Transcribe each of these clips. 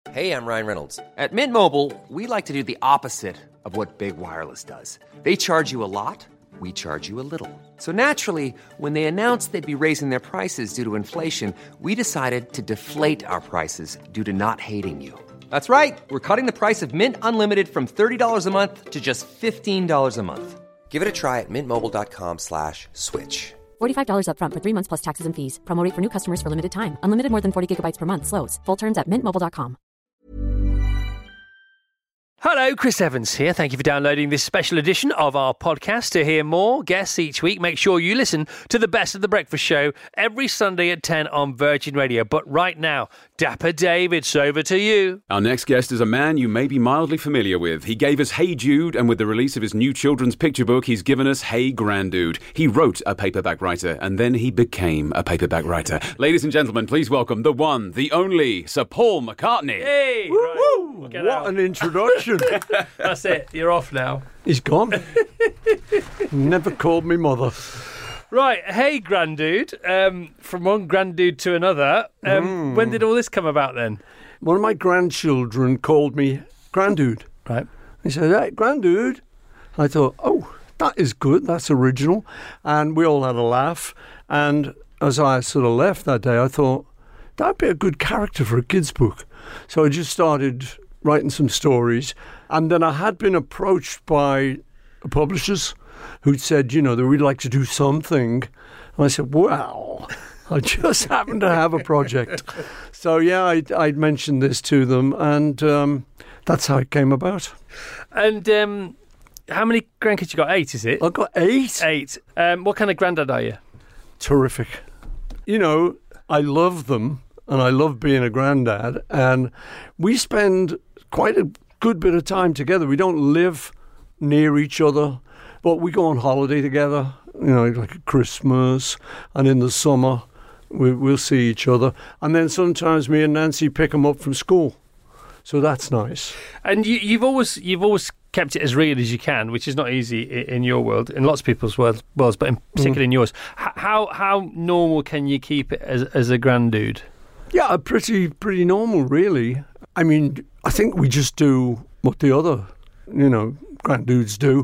Hey, I'm Ryan Reynolds. At Mint Mobile, we like to do the opposite of what Big Wireless does. They charge you a lot, we charge you a little. So naturally, when they announced they'd be raising their prices due to inflation, we decided to deflate our prices due to not hating you. That's right. We're cutting the price of Mint Unlimited from $30 a month to just $15 a month. Give it a try at mintmobile.com/switch. $45 up front for 3 months plus taxes and fees. Promo rate for new customers for limited time. Unlimited more than 40 gigabytes per month. Slows full terms at mintmobile.com. Hello, Chris Evans here. Thank you for downloading this special edition of our podcast. To hear more guests each week, make sure you listen to the Best of the Breakfast Show every Sunday at 10 on Virgin Radio. But right now, Dapper Dave, it's over to you. Our next guest is a man you may be mildly familiar with. He gave us Hey Jude, and with the release of his new children's picture book, he's given us Hey Granddude. He wrote A Paperback Writer, and then he became a paperback writer. Ladies and gentlemen, please welcome the one, the only, Sir Paul McCartney. Hey! Woo-hoo! Right. What an introduction. That's it. You're off now. He's gone. Never called me mother. Right. Hey, Granddude. From one Granddude to another. When did all this come about then? One of my grandchildren called me Granddude. Right. He said, "Hey, Granddude." I thought, oh, that is good. That's original. And we all had a laugh. And as I sort of left that day, I thought, that'd be a good character for a kid's book. So I just started writing some stories. And then I had been approached by publishers who'd said, you know, they would like to do something. And I said, well, I just happen to have a project. So, yeah, I'd mentioned this to them, and that's how it came about. And how many grandkids you got? 8, is it? I've got 8. 8. What kind of granddad are you? Terrific. You know, I love them, and I love being a granddad, and we spend quite a good bit of time together. We don't live near each other, but we go on holiday together, you know, like at Christmas, and in the summer we'll see each other. And then sometimes me and Nancy pick them up from school. So that's nice. And you've always kept it as real as you can, which is not easy in your world, in lots of people's worlds, but in particular in yours. How normal can you keep it as a granddude? Yeah, pretty normal, really. I mean, I think we just do what the other, you know, granddudes do.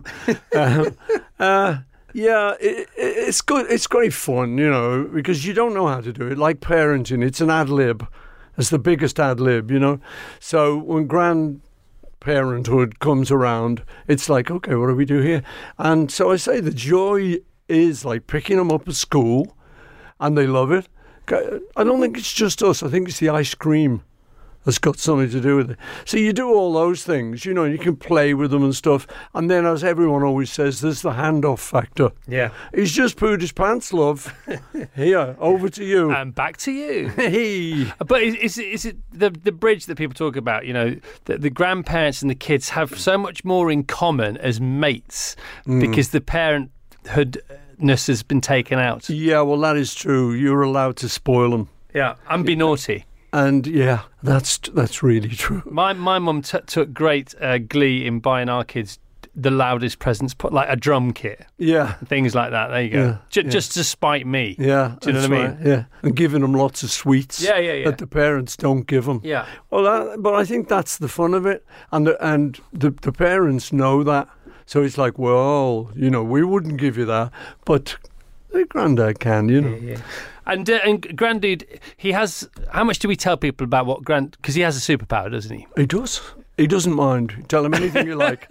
Yeah, it's good. It's great fun, you know, because you don't know how to do it. Like parenting, it's an ad lib. It's the biggest ad lib, you know. So when grandparenthood comes around, it's like, okay, what do we do here? And so I say the joy is like picking them up at school, and they love it. I don't think it's just us. I think it's the ice cream that's got something to do with it. So you do all those things, you know, and you can play with them and stuff. And then, as everyone always says, there's the handoff factor. Yeah. He's just pooed his pants, love. Here, over to you. And back to you. Hey. But is it the bridge that people talk about, you know, that the grandparents and the kids have so much more in common as mates because the parenthoodness has been taken out? Yeah, well, that is true. You're allowed to spoil them. Yeah, and be naughty. And yeah, that's really true. My mum took great glee in buying our kids the loudest presents, like a drum kit. Yeah. Things like that. There you go. Yeah, Just to spite me. Yeah. Do you know what I mean? Right, yeah. And giving them lots of sweets. Yeah. That the parents don't give them. Yeah. Well, but I think that's the fun of it. And the parents know that. So it's like, well, you know, we wouldn't give you that, but the granddad can, you know. Yeah. And Granddude, he has. How much do we tell people about what because he has a superpower, doesn't he? He does. He doesn't mind. Tell him anything you like.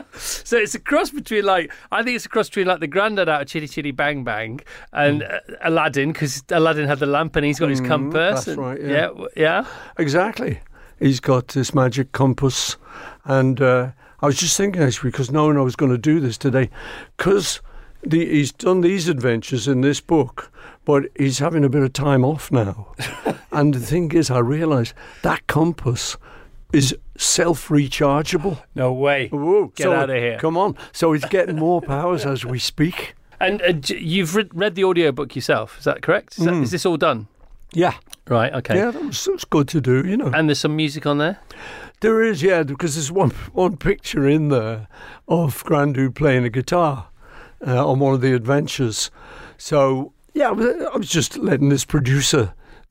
So it's a cross between I think it's a cross between the granddad out of Chitty Chitty Bang Bang and Aladdin, because Aladdin had the lamp and he's got his compass. That's right. Yeah. Exactly. He's got this magic compass, and I was just thinking actually, because knowing I was going to do this today, because he's done these adventures in this book, but he's having a bit of time off now. And the thing is, I realised that compass is self-rechargeable. No way. Whoa, Get out of here. Come on. So he's getting more powers as we speak. And you've read the audiobook yourself, is that correct? Is this all done? Yeah. Right, okay. Yeah, that was good to do, you know. And there's some music on there? There is, yeah, because there's one picture in there of Granddude playing a guitar on one of the adventures. So, yeah, I was just letting this producer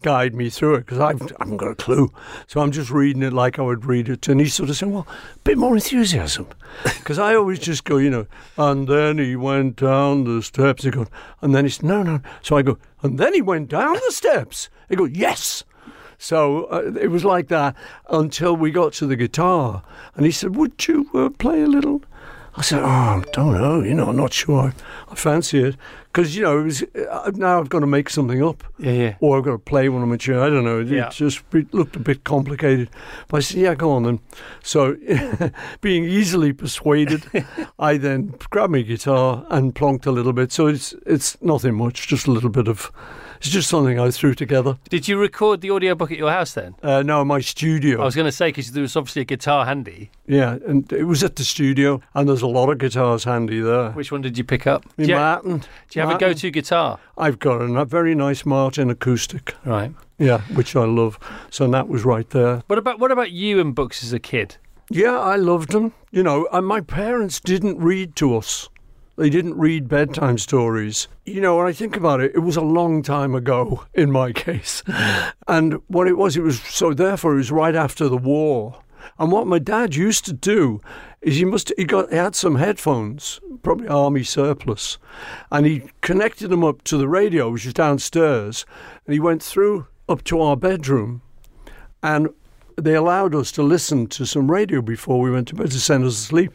guide me through it because I haven't got a clue. So I'm just reading it like I would read it. And he's sort of saying, well, a bit more enthusiasm. Because I always just go, and then he went down the steps. He goes, and then he's, no. So I go, and then he went down the steps. He goes, yes. So it was like that until we got to the guitar. And he said, would you play a little? I said, I don't know, I'm not sure I fancy it. Because, it was, now I've got to make something up. Yeah. Or I've got to play when I'm a child. I don't know. It looked a bit complicated. But I said, yeah, go on then. So, being easily persuaded, I then grabbed my guitar and plonked a little bit. So it's nothing much, just a little bit of... It's just something I threw together. Did you record the audiobook at your house then? No, my studio. I was going to say, because there was obviously a guitar handy. Yeah, and it was at the studio, and there's a lot of guitars handy there. Which one did you pick up? Martin. Do you have a go-to guitar? I've got a very nice Martin acoustic. Right. Yeah, which I love. So that was right there. What about you and books as a kid? Yeah, I loved them. And my parents didn't read to us. They didn't read bedtime stories. When I think about it, it was a long time ago in my case. And what it was so therefore it was right after the war. And what my dad used to do is he had some headphones, probably army surplus, and he connected them up to the radio, which was downstairs, and he went through up to our bedroom, and they allowed us to listen to some radio before we went to bed to send us to sleep.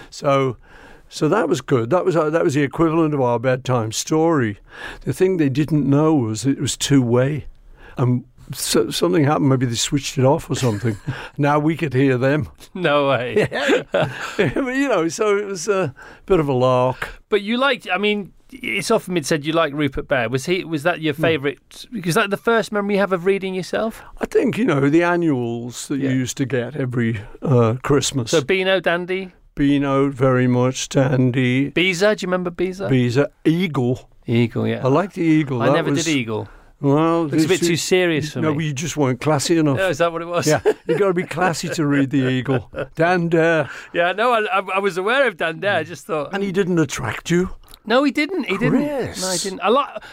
So that was good. That was the equivalent of our bedtime story. The thing they didn't know was it was two-way. And so something happened. Maybe they switched it off or something. Now we could hear them. No way. Yeah. So it was a bit of a lark. But you liked, it's often been said you like Rupert Bear. Was that your favourite? Was that the first memory you have of reading yourself? I think, the annuals that you used to get every Christmas. So Beano, Dandy? Beano, very much. Dandy. Beezer, do you remember Beezer? Beezer. Eagle. Eagle, yeah. I like the Eagle. I never did Eagle. Well, it's a bit too serious for me. No, you just weren't classy enough. Oh, is that what it was? Yeah, you got to be classy to read the Eagle. Dan Dare. Yeah, no, I was aware of Dan Dare. I just thought. And he didn't attract you? No, he didn't. He didn't. Chris. No, he didn't.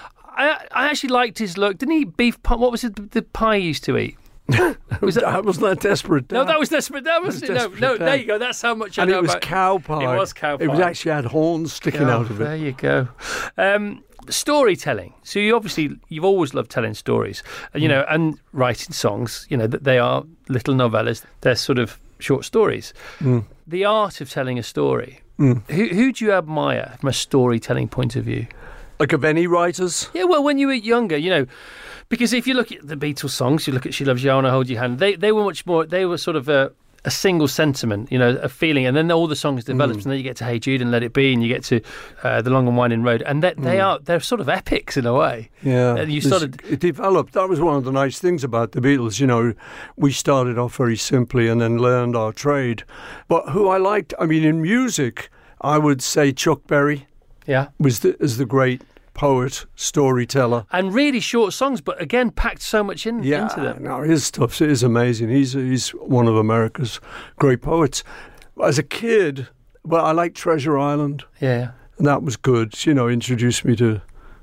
I actually liked his look. Didn't he beef pie? What was it? The pie he used to eat. Wasn't that Desperate Dan? No, that was Desperate Dan. No, there you go. That's how much I know about. And it was cow pie. It was cow pie. It actually had horns sticking out of it. There you go. Storytelling. So you've always loved telling stories, and writing songs. That they are little novellas. They're sort of short stories. The art of telling a story. Who do you admire from a storytelling point of view? Like of any writers? Yeah, well, when you were younger, because if you look at the Beatles songs, you look at She Loves You, I Wanna Hold Your Hand, they were much more, they were sort of a single sentiment, a feeling, and then all the songs developed, and then you get to Hey Jude and Let It Be, and you get to The Long and Winding Road, and they're sort of epics in a way. Yeah. And it developed. That was one of the nice things about the Beatles, we started off very simply and then learned our trade. But who I liked, in music, I would say Chuck Berry. Yeah, is the great poet, storyteller, and really short songs, but again packed so much into them. No, his stuff is amazing. He's one of America's great poets. As a kid, I liked Treasure Island. Yeah, and that was good. Introduced me to.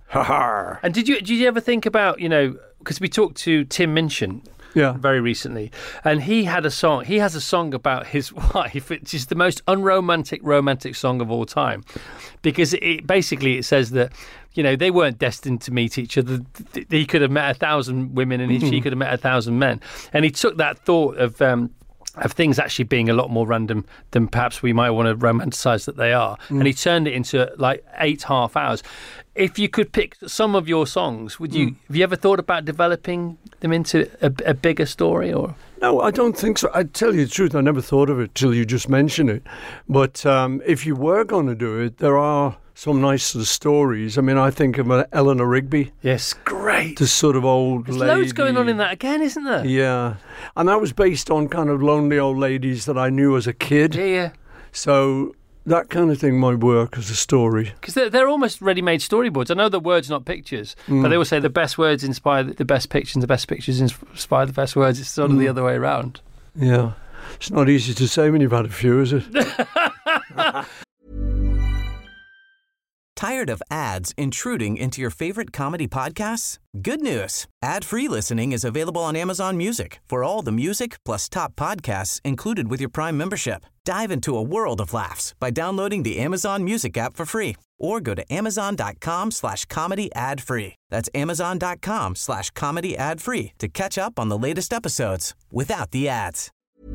And did you ever think about because we talked to Tim Minchin. Yeah. Very recently. And he has a song about his wife, which is the most romantic song of all time. Because it says that, they weren't destined to meet each other. He could have met 1,000 women and she could have met 1,000 men. And he took that thought of things actually being a lot more random than perhaps we might want to romanticize that they are. And he turned it into like 8 half hours. If you could pick some of your songs, have you ever thought about developing them into a bigger story? Or No, I don't think so. I tell you the truth, I never thought of it till you just mentioned it. But if you were going to do it, there are some nice sort of stories. I think of Eleanor Rigby. Yes, great. The sort of old There's lady. Loads going on in that again, isn't there? Yeah. And that was based on kind of lonely old ladies that I knew as a kid. Yeah. So that kind of thing might work as a story. Because they're almost ready-made storyboards. I know the words, not pictures, but they will say the best words inspire the best pictures, and the best pictures inspire the best words. It's sort of the other way around. Yeah. It's not easy to say when you've had a few, is it? Tired of ads intruding into your favorite comedy podcasts? Good news. Ad-free listening is available on Amazon Music for all the music plus top podcasts included with your Prime membership. Dive into a world of laughs by downloading the Amazon Music app for free or go to amazon.com/comedy ad-free. That's amazon.com/comedy ad-free to catch up on the latest episodes without the ads.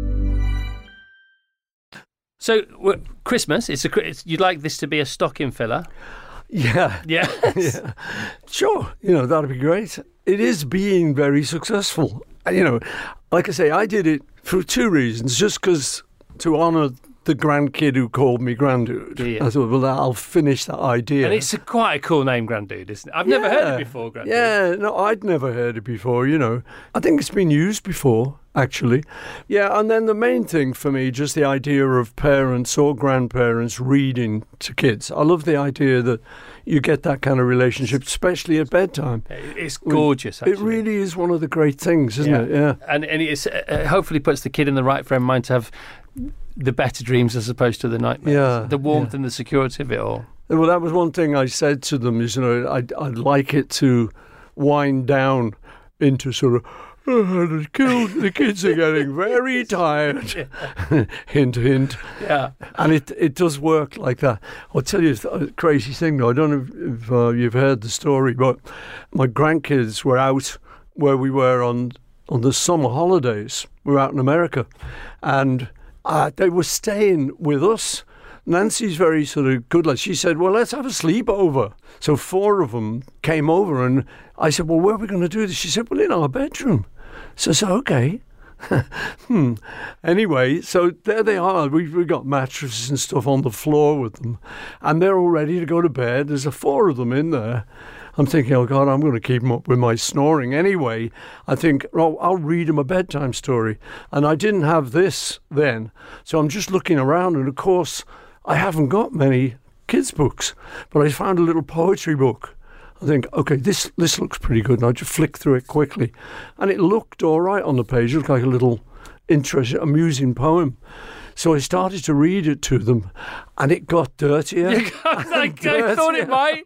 So, Christmas, you'd like this to be a stocking filler? Yeah. Yeah. Yeah. Sure. That'd be great. It is being very successful. Like I say, I did it for two reasons. Just because to honour the grandkid who called me Granddude. Yeah. I thought, well, I'll finish that idea. And it's quite a cool name, Granddude, isn't it? I've never heard it before, Granddude. Yeah, no, I'd never heard it before, I think it's been used before, actually. Yeah, and then the main thing for me, just the idea of parents or grandparents reading to kids. I love the idea that you get that kind of relationship, especially at bedtime. It's gorgeous, actually. It really is one of the great things, isn't it? Yeah. And it's hopefully puts the kid in the right frame of mind to have the better dreams as opposed to the nightmares. Yeah, the warmth and the security of it all. Well, that was one thing I said to them is, I'd like it to wind down into sort of, the kids are getting very tired. Hint, hint. Yeah. And it does work like that. I'll tell you a crazy thing, though. I don't know if you've heard the story, but my grandkids were out where we were on the summer holidays. We were out in America. And they were staying with us. Nancy's very sort of good. Like she said, well, let's have a sleepover. So 4 of them came over and I said, well, where are we going to do this? She said, well, in our bedroom. So I said, okay. Anyway, so there they are. We got mattresses and stuff on the floor with them. And they're all ready to go to bed. There's 4 of them in there. I'm thinking, oh, God, I'm going to keep them up with my snoring. Anyway, I think, oh, I'll read them a bedtime story. And I didn't have this then. So I'm just looking around. And, of course, I haven't got many kids' books. But I found a little poetry book. I think, okay, this looks pretty good. And I just flicked through it quickly. And it looked all right on the page. It looked like a little interesting, amusing poem. So I started to read it to them, and it got dirtier. I thought it might.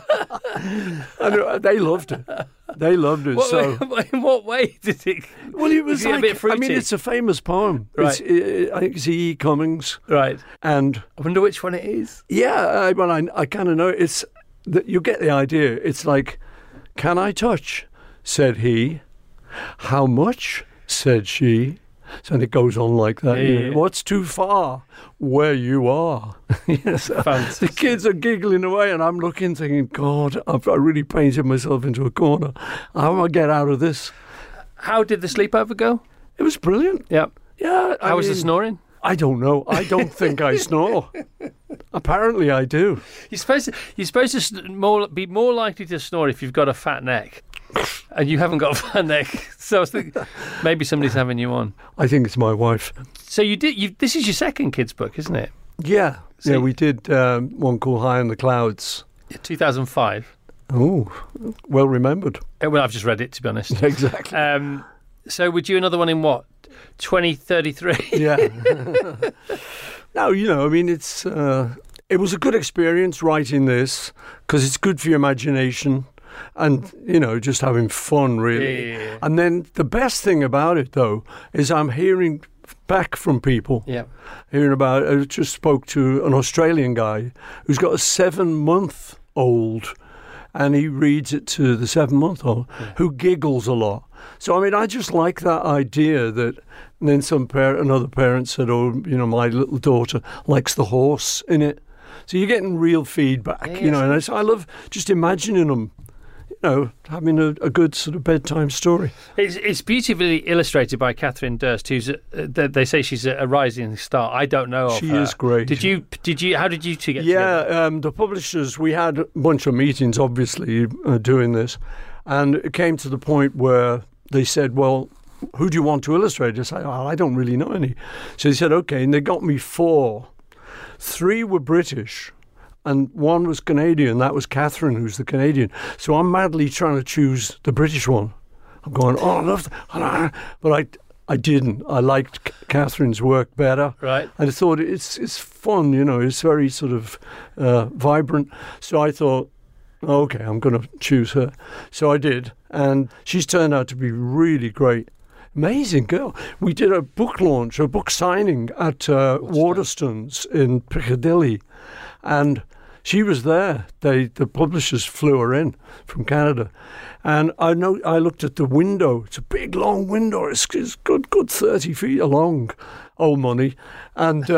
And they loved it. They loved it. In what way did it? Well, it was a bit fruity? I mean, it's a famous poem. Right. I think it's E. Cummings. Right. And I wonder which one it is. Yeah, well, I kind of know. It's that you get the idea. It's like, can I touch? Said he. How much? Said she. So it goes on like that. Yeah. What's too far? Where you are. Yes. The kids are giggling away, and I'm looking, thinking, God, I really painted myself into a corner. How do I get out of this? How did the sleepover go? It was brilliant. Yeah. Yeah. How was the snoring? I don't know. I don't think I snore. Apparently, I do. You're supposed to be more likely to snore if you've got a fat neck. And you haven't got a fat neck, so I was thinking maybe somebody's having you on. I think it's my wife. So this is your second kids' book, isn't it? Yeah, So we did one called High in the Clouds. 2005. Oh, well remembered. Well, I've just read it, to be honest. Exactly. So would you another one in what? 2033? Yeah. No, I mean, it's it was a good experience writing this because it's good for your imagination. And, just having fun, really. Yeah. And then the best thing about it, though, is I'm hearing back from people. Yeah. Hearing about, I just spoke to an Australian guy who's got a 7-month-old, and he reads it to the 7-month-old, who giggles a lot. So, I mean, I just like that idea that, and then another parent said, oh, my little daughter likes the horse in it. So you're getting real feedback, and I love just imagining them, having a good sort of bedtime story. It's beautifully illustrated by Catherine Durst, who's they say she's a rising star. I don't know of her. She is great. Did you? How did you two get together? Yeah, the publishers, we had a bunch of meetings, obviously, doing this, and it came to the point where they said, well, who do you want to illustrate? I said, I don't really know any. So they said, okay, and they got me 4. 3 were British, and 1 was Canadian. That was Catherine, who's the Canadian. So I'm madly trying to choose the British one. I'm going, oh, I love that. But I didn't. I liked Catherine's work better. Right. And I thought it's fun, you know, it's very sort of vibrant. So I thought, okay, I'm going to choose her. So I did. And she's turned out to be really great. Amazing girl. We did a book launch, a book signing at Waterstones in Piccadilly. And she was there. The publishers flew her in from Canada. And I looked at the window. It's a big, long window. It's good 30 feet long. Old money. And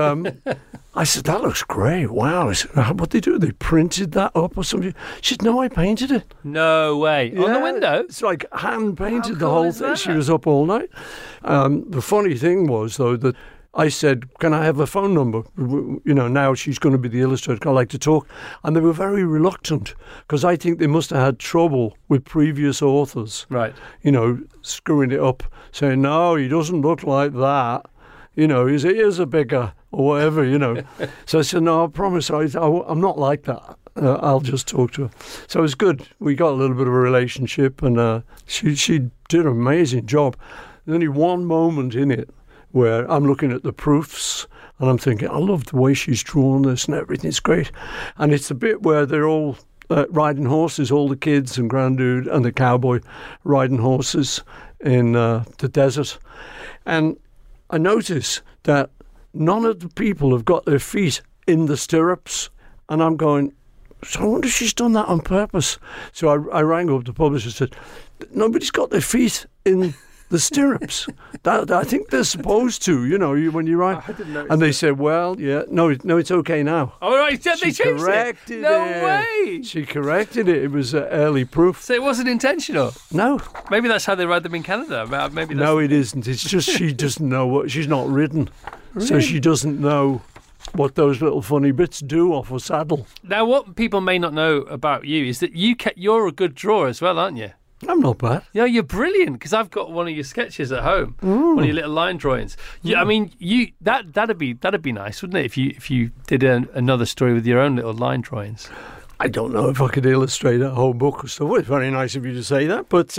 I said, that looks great. Wow. I said, what they do? They printed that up or something? She said, no, I painted it. No way. On the window? It's like hand-painted How the cool whole is thing. that? She was up all night. The funny thing was, though, that I said, can I have a phone number? You know, now she's going to be the illustrator. I like to talk. And they were very reluctant because I think they must have had trouble with previous authors. Right. You know, screwing it up, saying, no, he doesn't look like that. You know, his ears are bigger or whatever, you know. So I said, no, I promise I'm not like that. I'll just talk to her. So it was good. We got a little bit of a relationship and she did an amazing job. There's only one moment in it where I'm looking at the proofs and I'm thinking, I love the way she's drawn this and everything's great. And it's the bit where they're all riding horses, all the kids and Granddude and the cowboy riding horses in the desert. And I notice that none of the people have got their feet in the stirrups. And I'm going, so I wonder if she's done that on purpose. So I rang up the publisher and said, nobody's got their feet in the stirrups. I think they're supposed to, you know, when you write. I didn't notice and they that. said, well, yeah, no, it's okay now. Oh, right. They She changed corrected it. No it. way. She corrected it. It was early proof. So it wasn't intentional. No. Maybe that's how they write them in Canada. Maybe that's... No, it isn't. It's just she doesn't know what she's not ridden. So she doesn't know what those little funny bits do off a saddle. Now, what people may not know about you is that you're a good drawer as well, aren't you? I'm not bad. Yeah, you're brilliant because I've got one of your sketches at home, one of your little line drawings. I mean, that'd be nice, wouldn't it? If you did another story with your own little line drawings. I don't know if I could illustrate a whole book or stuff. Well, it's very nice of you to say that, but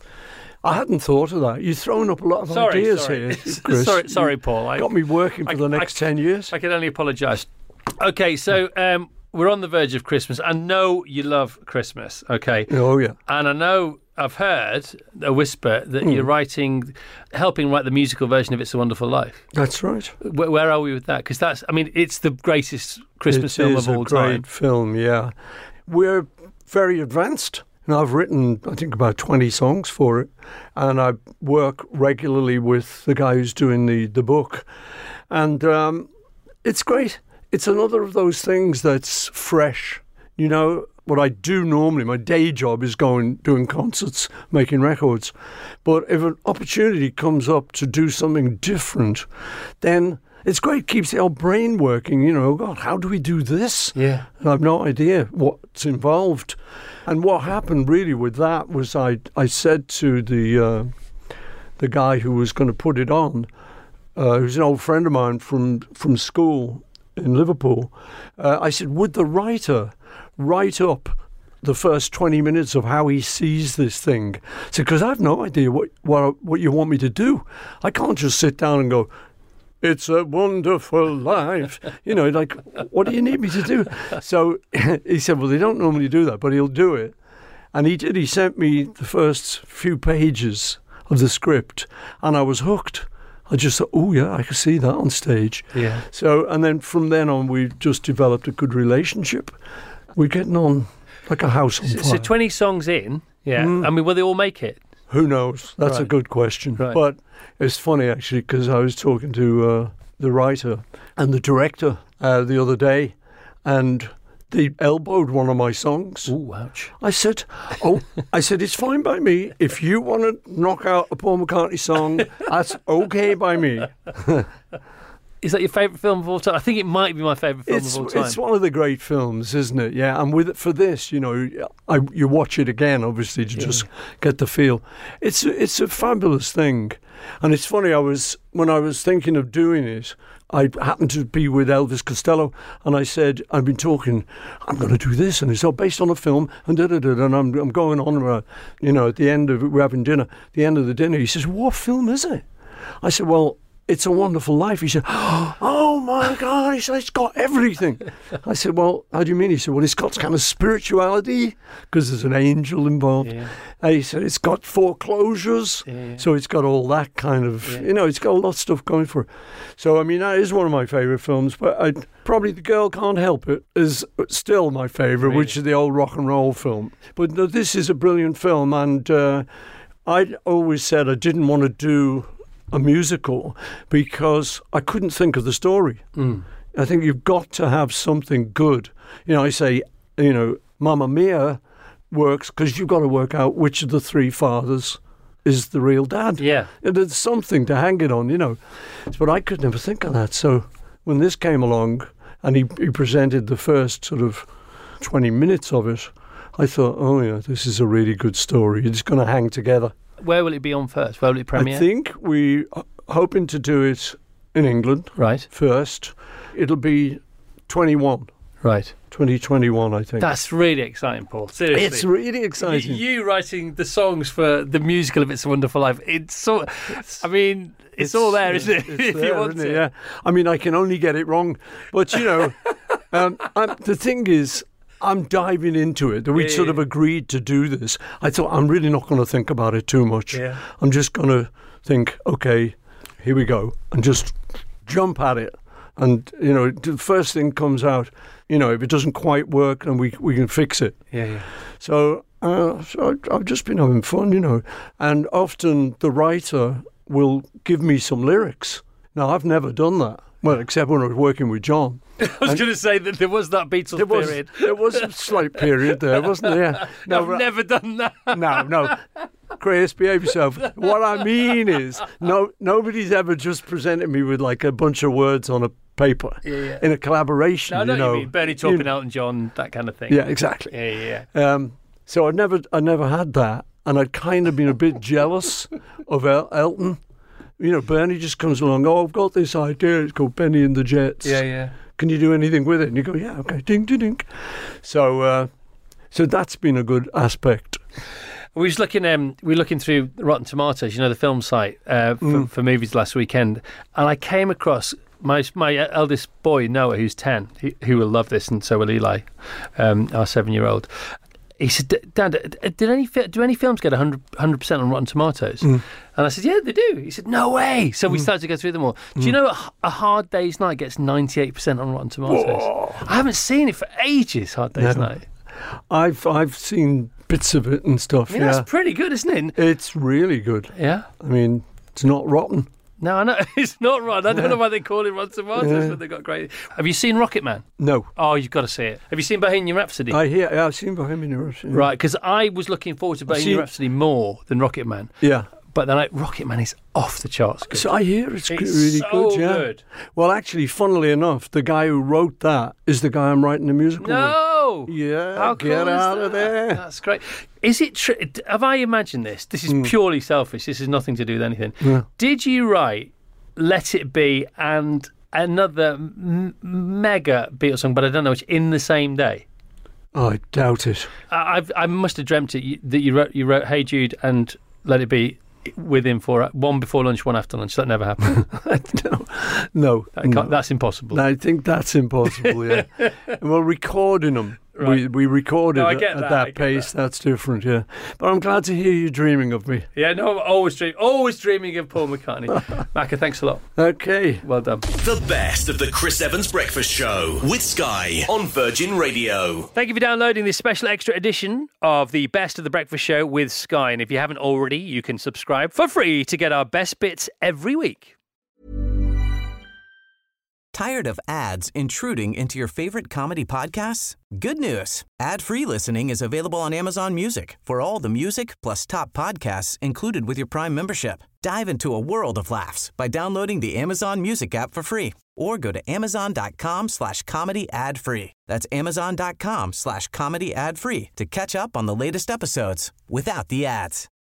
I hadn't thought of that. You've thrown up a lot of ideas here, Chris. sorry, Paul. Got me working for the next 10 years. I can only apologise. Okay, so we're on the verge of Christmas. I know you love Christmas, okay? Oh, yeah. And I know I've heard a whisper that you're helping write the musical version of It's a Wonderful Life. That's right. Where are we with that? Because it's the greatest Christmas film of all It's a time. great film, yeah. We're very advanced. And I've written, I think, about 20 songs for it. And I work regularly with the guy who's doing the book. And it's great. It's another of those things that's fresh. You know, what I do normally, my day job is doing concerts, making records. But if an opportunity comes up to do something different, then it's great. Keeps the old brain working. You know, God, how do we do this? Yeah. And I've no idea what's involved. And what happened really with that was I said to the guy who was going to put it on, who's an old friend of mine from school in Liverpool, I said, would the writer write up the first 20 minutes of how he sees this thing? So, because I have no idea what you want me to do. I can't just sit down and go, it's a wonderful life. You know, like, what do you need me to do? So he said, well, they don't normally do that, but he'll do it. And he did. He sent me the first few pages of the script, and I was hooked. I just thought, oh, yeah, I could see that on stage. Yeah. So, and then from then on, we just developed a good relationship. We're getting on like a house on fire. So 20 songs in, yeah. I mean, will they all make it? Who knows? That's a Right. good question. Right. But it's funny, actually, because I was talking to the writer and the director the other day, and they elbowed one of my songs. Ooh, ouch. I said, it's fine by me. If you want to knock out a Paul McCartney song, that's okay by me. Is that your favourite film of all time? I think it might be my favourite film of all time. It's one of the great films, isn't it? Yeah, and with it, for this, you know, you watch it again, obviously, to just get the feel. It's a fabulous thing. And it's funny, when I was thinking of doing it, I happened to be with Elvis Costello, and I said, I've been talking, I'm going to do this, and it's all based on a film, and and I'm going on, you know, at the end of it, we're having dinner. At the end of the dinner, he says, what film is it? I said, well, It's a Wonderful Life. He said, oh my God, he said, it's got everything. I said, well, how do you mean? He said, well, it's got kind of spirituality because there's an angel involved. Yeah. And he said, it's got foreclosures. Yeah. So it's got all that kind of, it's got a lot of stuff going for it. So, I mean, that is one of my favourite films, but probably The Girl Can't Help It is still my favourite, Really? which is the old rock and roll film. But no, this is a brilliant film, and I'd always said I didn't want to do a musical because I couldn't think of the story. I think you've got to have something good. I say, Mamma Mia works because you've got to work out which of the three fathers is the real dad. Yeah. And there's something to hang it on, But I could never think of that. So when this came along and he presented the first sort of 20 minutes of it, I thought, oh yeah, this is a really good story. It's going to hang together. Where will it be on first? Where will it premiere? I think we are hoping to do it in England Right. first. It'll be 2021, I think. That's really exciting, Paul. Seriously. It's really exciting. You writing the songs for the musical of It's a Wonderful Life. It's all there, isn't it? It's if there, you want isn't to. it? Yeah. I mean, I can only get it wrong. But, the thing is, I'm diving into it. We sort of agreed to do this. I thought, I'm really not going to think about it too much. Yeah. I'm just going to think, okay, here we go, and just jump at it. And, the first thing comes out, if it doesn't quite work, then we can fix it. Yeah. So I've just been having fun, And often the writer will give me some lyrics. Now, I've never done that. Well, except when I was working with John. I was going to say that there was that Beatles period. There was a slight period there, wasn't there? Yeah. I've never done that. No. Chris, behave yourself. What I mean is, nobody's ever just presented me with like a bunch of words on a paper in a collaboration. No, I know what you mean. Bernie talking Elton John, that kind of thing. Yeah, exactly. Yeah. So I never had that, and I'd kind of been a bit jealous of Elton. Bernie just comes along. Oh, I've got this idea. It's called Benny and the Jets. Yeah. Can you do anything with it? And you go, yeah, okay, ding, ding, ding. So that's been a good aspect. We was looking. We're looking through Rotten Tomatoes, the film site for movies last weekend, and I came across my eldest boy Noah, who's 10, who will love this, and so will Eli, our 7-year-old. He said, "Dad, do any films get 100% on Rotten Tomatoes?" And I said, "Yeah, they do." He said, "No way!" So we started to go through them all. Do you know A Hard Day's Night gets 98% on Rotten Tomatoes? Whoa. I haven't seen it for ages. Hard Day's Night. I've seen bits of it and stuff. I mean, that's pretty good, isn't it? It's really good. Yeah. I mean, it's not rotten. No, I know it's not right. I don't know why they call it Rotten Tomatoes, but they got great. Have you seen Rocket Man? No. Oh, you've got to see it. Have you seen Bohemian Rhapsody? I've seen Bohemian Rhapsody. Right, because I was looking forward to Bohemian Rhapsody more than Rocket Man. Yeah. But then Rocket Man is off the charts good. So I hear it's really so good, yeah. good. Well, actually, funnily enough, the guy who wrote that is the guy I'm writing the musical with. No! Yeah, How cool get is out that? of there. That's great. Is it true? Have I imagined this? This is purely selfish. This has nothing to do with anything. Yeah. Did you write Let It Be and another mega Beatles song, but I don't know which, in the same day? Oh, I doubt it. I must have dreamt it that you wrote Hey Jude and Let It Be within one before lunch, one after lunch. That never happened. No. That's impossible. I think that's impossible, yeah. And we're recording them. Right. We recorded No, I at get that, I that get pace. that. That's different, yeah. But I'm glad to hear you dreaming of me. Yeah, no, I'm always dreaming of Paul McCartney. Macca, thanks a lot. Okay. Well done. The best of the Chris Evans Breakfast Show with Sky on Virgin Radio. Thank you for downloading this special extra edition of the Best of the Breakfast Show with Sky. And if you haven't already, you can subscribe for free to get our best bits every week. Tired of ads intruding into your favorite comedy podcasts? Good news. Ad-free listening is available on Amazon Music for all the music plus top podcasts included with your Prime membership. Dive into a world of laughs by downloading the Amazon Music app for free or go to amazon.com/comedy ad-free. That's amazon.com/comedy ad-free to catch up on the latest episodes without the ads.